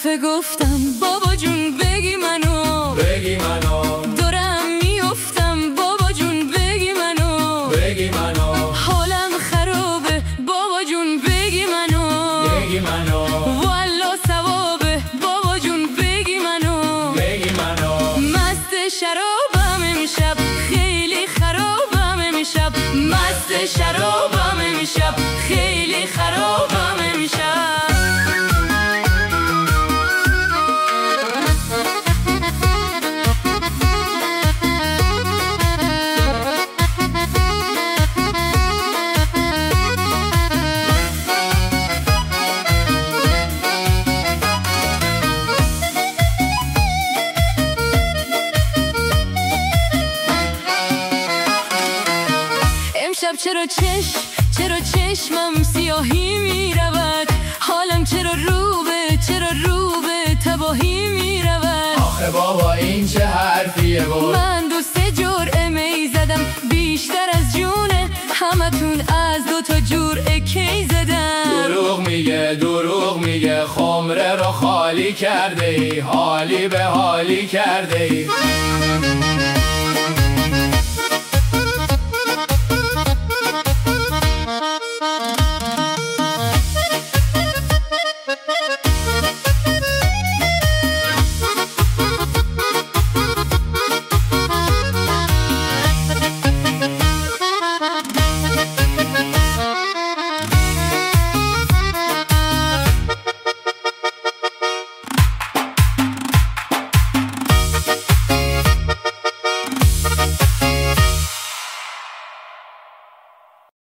دفعه گفتم بابا جون بگی منو، بگی منو، دارم میافتم بابا جون بگی منو، بگی منو، حالم خرابه بابا جون بگی منو، بگی منو، والله ثوابه بابا جون بگی منو، بگی منو. مست شرابم امشب خیلی خرابم امشب، مست شرابم امشب خیلی خرابم امشب. امشب چرا چشمم سیاهی میرود، حالم چرا رو به تباهی میرود. آخه بابا این چه حرفیه بود؟ من 2-3 جرعه می زدم بیشتر از جونه، همتون از 2 تا جرعه کی زدم. دروغ میگه خمره رو خالی کرده ای، حالی به حالی کرده ای.